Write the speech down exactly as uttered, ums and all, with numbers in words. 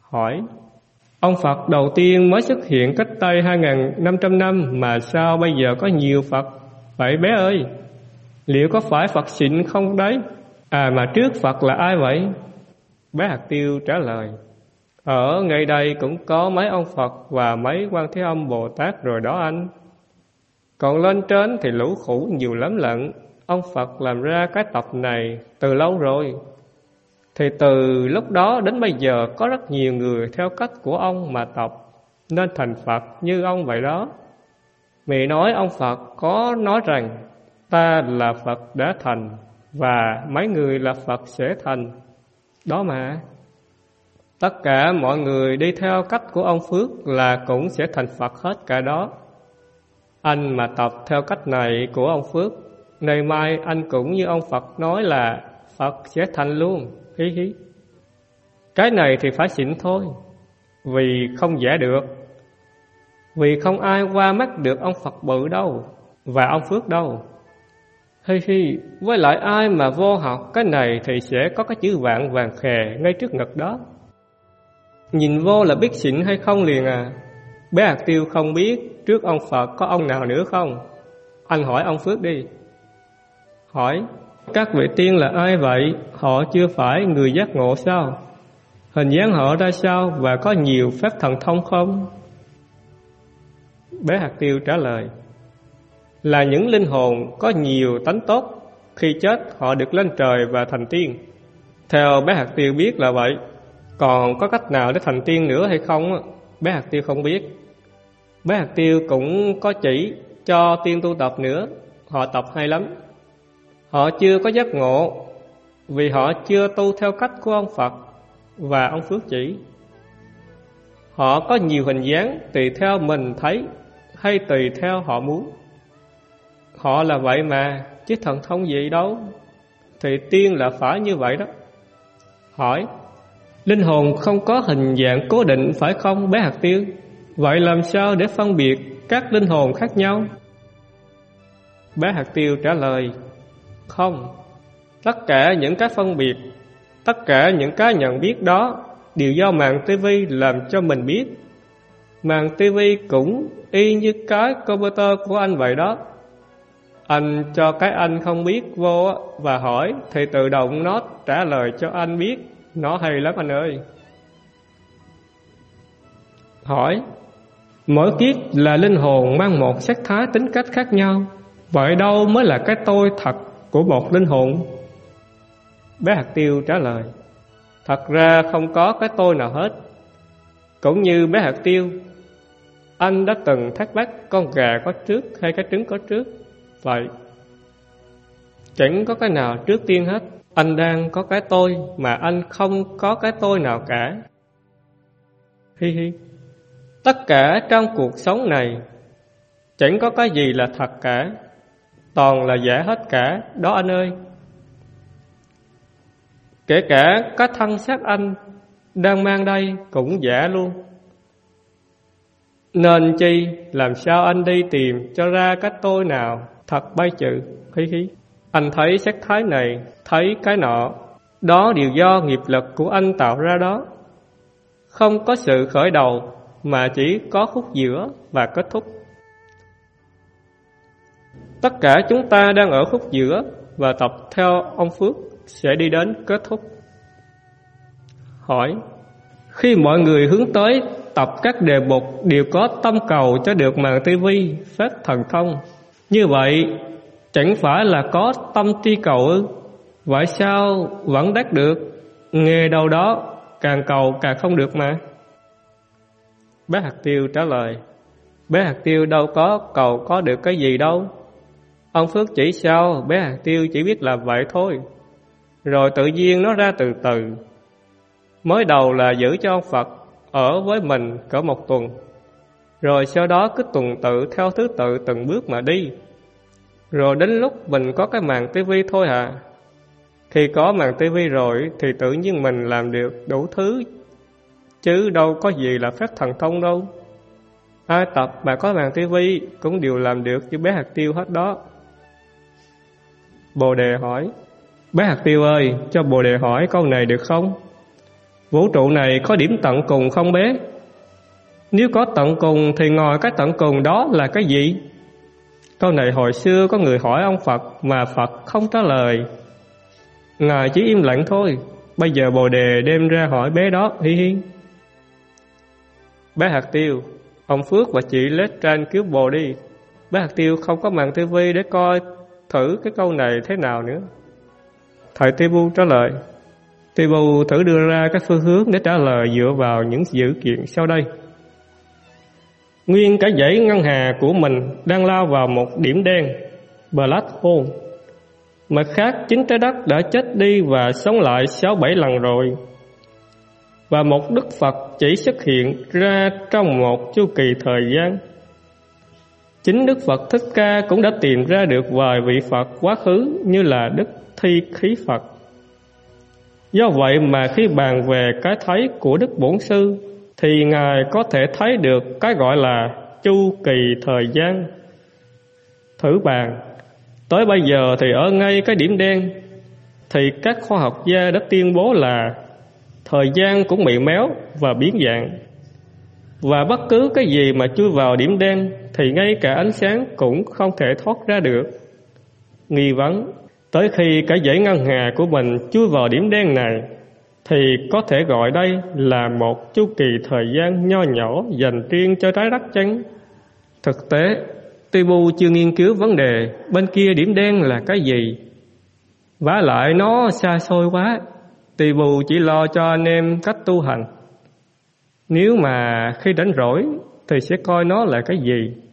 Hỏi: ông Phật đầu tiên mới xuất hiện cách đây hai nghìn năm trăm năm, mà sao bây giờ có nhiều Phật vậy bé ơi? Liệu có phải Phật xịn không đấy? À mà trước Phật là ai vậy? Bé hạt tiêu trả lời: ở ngay đây cũng có mấy ông Phật và mấy Quan Thế Âm Bồ Tát rồi đó anh. Còn lên trên thì lũ khủ nhiều lắm lận. Ông Phật làm ra cái tập này từ lâu rồi. Thì từ lúc đó đến bây giờ có rất nhiều người theo cách của ông mà tập, nên thành Phật như ông vậy đó. Mẹ nói ông Phật có nói rằng ta là Phật đã thành, và mấy người là Phật sẽ thành. Đó mà. Tất cả mọi người đi theo cách của ông Phước là cũng sẽ thành Phật hết cả đó. Anh mà tập theo cách này của ông Phước, ngày mai anh cũng như ông Phật nói là Phật sẽ thành luôn. Hí hí. Cái này thì phải xịn thôi, vì không giả được. Vì không ai qua mắt được ông Phật bự đâu, và ông Phước đâu. Hi hi. Với lại ai mà vô học cái này thì sẽ có cái chữ vạn vàng khè ngay trước ngực đó. Nhìn vô là biết xịn hay không liền à. Bé hạt tiêu không biết trước ông Phật có ông nào nữa không? Anh hỏi ông Phước đi. Hỏi: các vị tiên là ai vậy? Họ chưa phải người giác ngộ sao? Hình dáng họ ra sao và có nhiều phép thần thông không? Bé hạt tiêu trả lời: là những linh hồn có nhiều tánh tốt, khi chết họ được lên trời và thành tiên. Theo bé hạt tiêu biết là vậy. Còn có cách nào để thành tiên nữa hay không? Bé hạt tiêu không biết. Bé hạt tiêu cũng có chỉ cho tiên tu tập nữa. Họ tập hay lắm. Họ chưa có giác ngộ, vì họ chưa tu theo cách của ông Phật và ông Phước chỉ. Họ có nhiều hình dáng tùy theo mình thấy hay tùy theo họ muốn. Họ là vậy mà, chứ thần thông gì đâu. Thì tiên là phải như vậy đó. Hỏi: linh hồn không có hình dạng cố định phải không bé hạt tiêu? Vậy làm sao để phân biệt các linh hồn khác nhau? Bé hạt tiêu trả lời: không. Tất cả những cái phân biệt, tất cả những cái nhận biết đó đều do màn tivi làm cho mình biết. Màn tivi cũng y như cái computer của anh vậy đó. Anh cho cái anh không biết vô và hỏi thì tự động nó trả lời cho anh biết. Nó hay lắm anh ơi. Hỏi: mỗi kiếp là linh hồn mang một sắc thái tính cách khác nhau, vậy đâu mới là cái tôi thật của một linh hồn? Bé hạt tiêu trả lời: thật ra không có cái tôi nào hết. Cũng như bé hạt tiêu, anh đã từng thắc mắc con gà có trước hay cái trứng có trước. Vậy chẳng có cái nào trước tiên hết. Anh đang có cái tôi mà anh không có cái tôi nào cả. Hi hi. Tất cả trong cuộc sống này chẳng có cái gì là thật cả, toàn là giả hết cả đó anh ơi. Kể cả cái thân xác anh đang mang đây cũng giả luôn. Nên chi làm sao anh đi tìm cho ra cái tôi nào thật bay chữ. Hí hí. Anh thấy sắc thái này, thấy cái nọ, đó đều do nghiệp lực của anh tạo ra đó. Không có sự khởi đầu, mà chỉ có khúc giữa và kết thúc. Tất cả chúng ta đang ở khúc giữa, và tập theo ông Phước sẽ đi đến kết thúc. Hỏi: khi mọi người hướng tới tập các đề mục đều có tâm cầu cho được màn tivi, phép thần thông, như vậy chẳng phải là có tâm tri cầu ư? Vậy sao vẫn đắc được? Nghề đâu đó càng cầu càng không được mà. Bé hạt tiêu trả lời: bé hạt tiêu đâu có cầu có được cái gì đâu. Ông Phước chỉ sao, bé hạt tiêu chỉ biết làm vậy thôi, rồi tự nhiên nó ra từ từ. Mới đầu là giữ cho ông Phật ở với mình cỡ một tuần, rồi sau đó cứ tuần tự theo thứ tự từng bước mà đi. Rồi đến lúc mình có cái màn tivi thôi à. Khi có màn tivi rồi thì tự nhiên mình làm được đủ thứ, chứ đâu có gì là phép thần thông đâu. Ai tập mà có màn tivi cũng đều làm được như bé hạt tiêu hết đó. Bồ đề hỏi: bé hạt tiêu ơi, cho bồ đề hỏi câu này được không? Vũ trụ này có điểm tận cùng không bé? Nếu có tận cùng thì ngoài cái tận cùng đó là cái gì? Câu này hồi xưa có người hỏi ông Phật mà Phật không trả lời. Ngài chỉ im lặng thôi. Bây giờ Bồ Đề đem ra hỏi bé đó, hi hi. Bé hạt tiêu, ông Phước và chị Lết Tranh cứu bồ đi. Bé hạt tiêu không có màn tivi để coi thử cái câu này thế nào nữa. Thầy Tibu trả lời. Tibu thử đưa ra các phương hướng để trả lời dựa vào những dữ kiện sau đây. Nguyên cả dãy ngân hà của mình đang lao vào một điểm đen, Black Hole. Mặt khác, chính trái đất đã chết đi và sống lại sáu bảy lần rồi. Và một Đức Phật chỉ xuất hiện ra trong một chu kỳ thời gian. Chính Đức Phật Thích Ca cũng đã tìm ra được vài vị Phật quá khứ như là Đức Thi Khí Phật. Do vậy mà khi bàn về cái thấy của Đức Bổn Sư thì Ngài có thể thấy được cái gọi là chu kỳ thời gian. Thử bàn, tới bây giờ thì ở ngay cái điểm đen thì các khoa học gia đã tuyên bố là thời gian cũng bị méo và biến dạng. Và bất cứ cái gì mà chui vào điểm đen thì ngay cả ánh sáng cũng không thể thoát ra được. Nghi vấn, tới khi cả dãy ngân hà của mình chui vào điểm đen này thì có thể gọi đây là một chu kỳ thời gian nho nhỏ dành riêng cho trái đất chăng? Thực tế, Tibu chưa nghiên cứu vấn đề bên kia điểm đen là cái gì. Vả lại nó xa xôi quá. Tibu chỉ lo cho anh em cách tu hành. Nếu mà khi rảnh rỗi thì sẽ coi nó là cái gì.